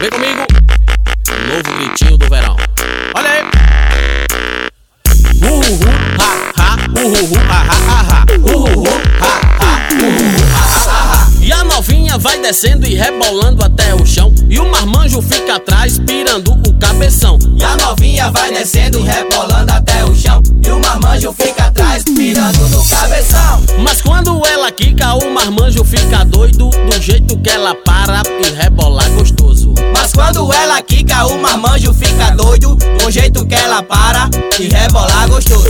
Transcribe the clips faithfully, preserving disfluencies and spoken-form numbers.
Vem comigo, o novo gritinho do verão. Olha aí. Uhuhu, ha, ha, uhuhu, ha, ha, ha, ha. Uhuhu, ha, ha, uhuhu, ha, ha, ha, ha. E a novinha vai descendo e rebolando até o chão, e o marmanjo fica atrás pirando o cabeção. E a novinha vai descendo e rebolando até o chão, e o marmanjo fica atrás pirando no cabeção. Mas quando ela quica, o marmanjo fica doido, do jeito que ela para e rebola gostoso. Mas quando ela quica, o marmanjo fica doido, do jeito que ela para e rebola gostoso.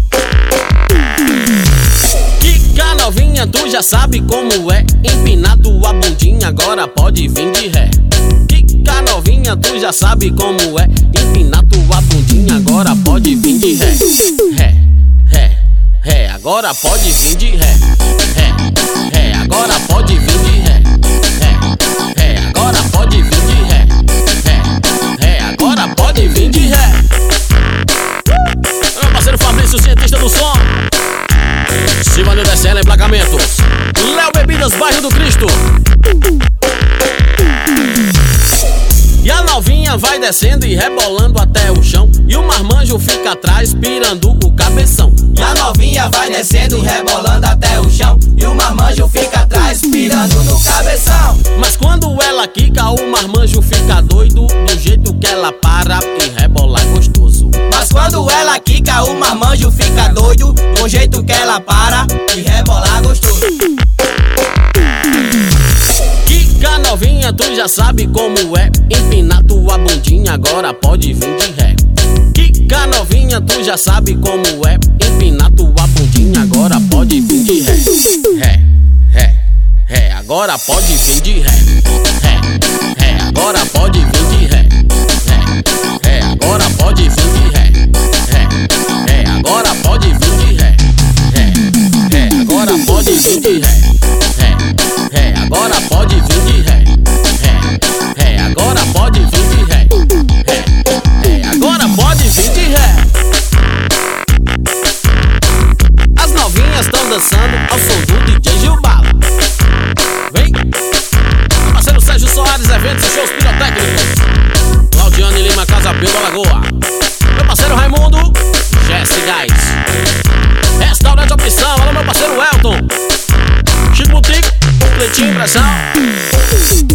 Quica novinha, tu já sabe como é, empinado a bundinha, agora pode vir de ré. Quica novinha, tu já sabe como é, empinado a bundinha, agora pode vir de ré. Ré, ré, ré, agora pode vir de ré. Ré, ré, agora pode vir de ré. Ré, ré, agora pode vir de ré. Ré, ré, agora pode vir de ré. Meu parceiro Fabrício, cientista do som. Sivanil Decena, emplacamentos. Léo Bebidas, bairro do Cristo. E a novinha vai descendo e rebolando até o chão, e o marmanjo fica atrás pirando o cabeção. E a novinha vai descendo e rebolando até o chão, e o marmanjo fica atrás pirando no cabeção. Mas quando ela quica, o marmanjo fica doido, do jeito que ela para e rebola gostoso. Mas quando ela quica, o marmanjo fica doido, do jeito que ela para e rebola gostoso. Quica novinha, tu já sabe como é, empina tua bundinha, agora pode vir de ré. Quica novinha, tu já sabe como é, empina tua bundinha, agora pode vir de ré. Ré, ré, ré, agora pode vir de ré. Ré, ré, agora pode vir de ré. Ré, ré, agora pode vir de ré. Ré, ré, agora pode vir de ré. Ré, ré, agora pode vir de ré. Ré, ré, agora pode vir de ré. Ré, ré, agora pode vir de ré. Ré, ré, agora pode vir de ré. As novinhas estão dançando ao som do D J Gilbalo. Vem, meu parceiro Sérgio Soares, eventos e shows pirotécnicos. Claudiane Lima, Casa Pelo, Alagoa. Meu parceiro Raimundo, Jesse Gás. Restaurante Opção, alô meu parceiro Elton. Chico Boutique, Completinho Impressão.